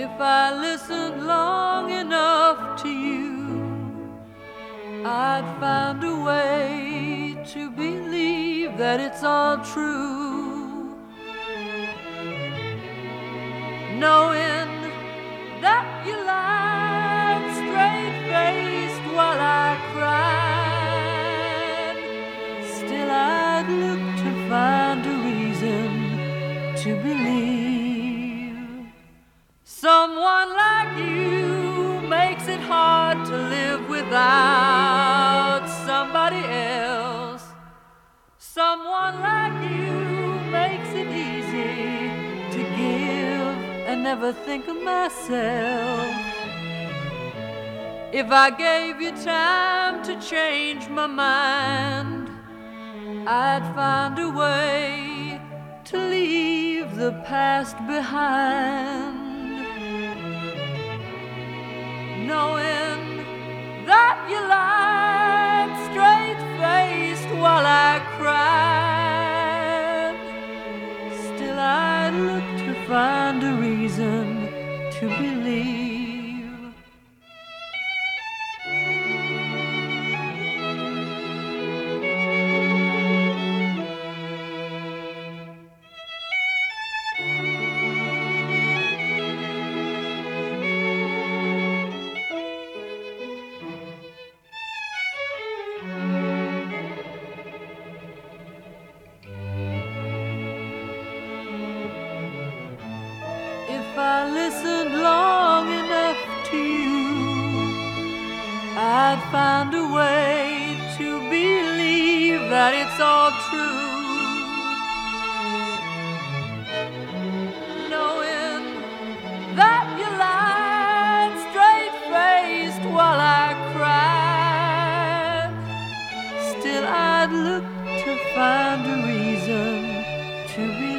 If I listened long enough to you, I'd find a way to believe that it's all true, knowing that you lied straight-faced while I cried. Still I'd look to find a reason to believe. Someone like you makes it hard to live without somebody else. Someone like you makes it easy to give and never think of myself. If I gave you time to change my mind, I'd find a way to leave the past behind, knowing that you lied straight-faced while I cried. Still I'd look to find a reason to believe. If I listened long enough to you, I'd find a way to believe that it's all true, knowing that you lied straight-faced while I cried. Still I'd look to find a reason to believe.